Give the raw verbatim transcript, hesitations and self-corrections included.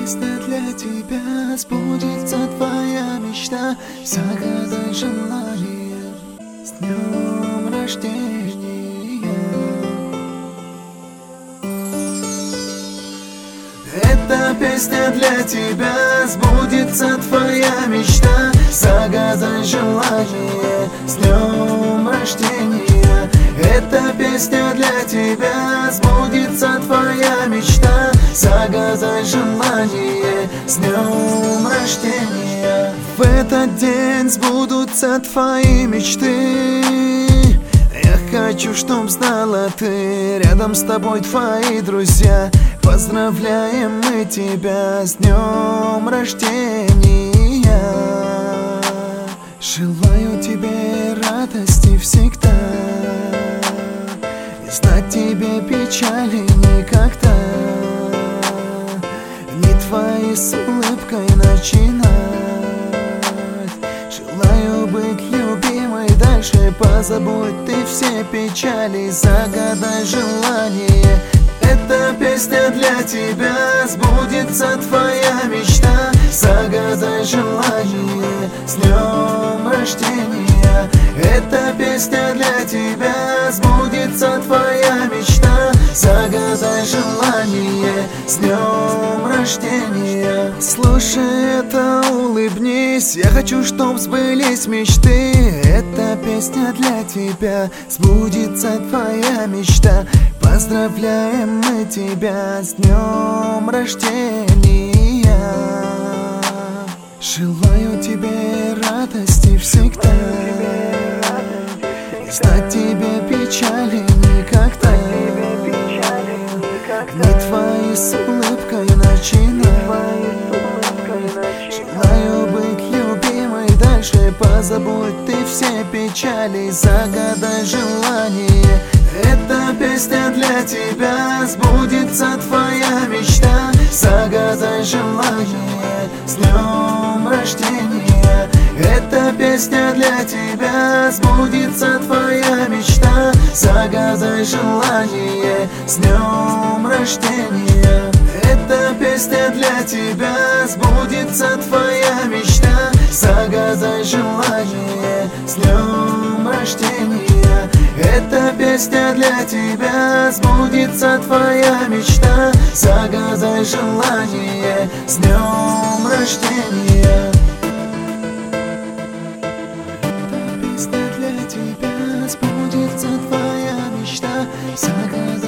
песня для тебя, сбудется твоя мечта. Загадай желание, с днем рождения. Эта песня для тебя, сбудется твоя мечта. Загадай желание, с днем рождения. Эта песня для тебя, сбудется твоя мечта. Загадай желание, с днем рождения. В этот день сбудутся твои мечты. Я хочу, чтоб знала ты, рядом с тобой твои друзья. Поздравляем мы тебя с днем рождения. Желаю тебе радости всегда, не знать тебе печали никогда. Не твои с улыбкой начинать. Желаю быть любимой дальше, позабудь ты все печали. Загадай желание, эта песня для тебя, сбудется твоя мечта. Загадай желание, с днем рождения. Эта песня для тебя, сбудется твоя мечта. Загадай желание, с днем рождения. Слушай это, улыбнись, я хочу, чтоб сбылись мечты. Эта песня для тебя, сбудется твоя мечта. Поздравляем мы тебя с днем рождения. Желаю тебе радости всегда, не знать тебе печали никогда. Не твои с улыбкой начинать. Желаю быть любимой дальше, позабудь ты все печали. Загадай желание, эта песня для тебя, сбудется твоя мечта. Загадай желание, с днем рождения. Эта песня для тебя, сбудется твоя мечта. Загадай желание, с днем рождения. Эта песня для тебя, сбудется твоя мечта. Загадай желание, с днем рождения. Эта песня для тебя, сбудется твоя мечта. Загадай желание, с днем рождения. Эта песня для тебя, сбудется твоя мечта. Загадай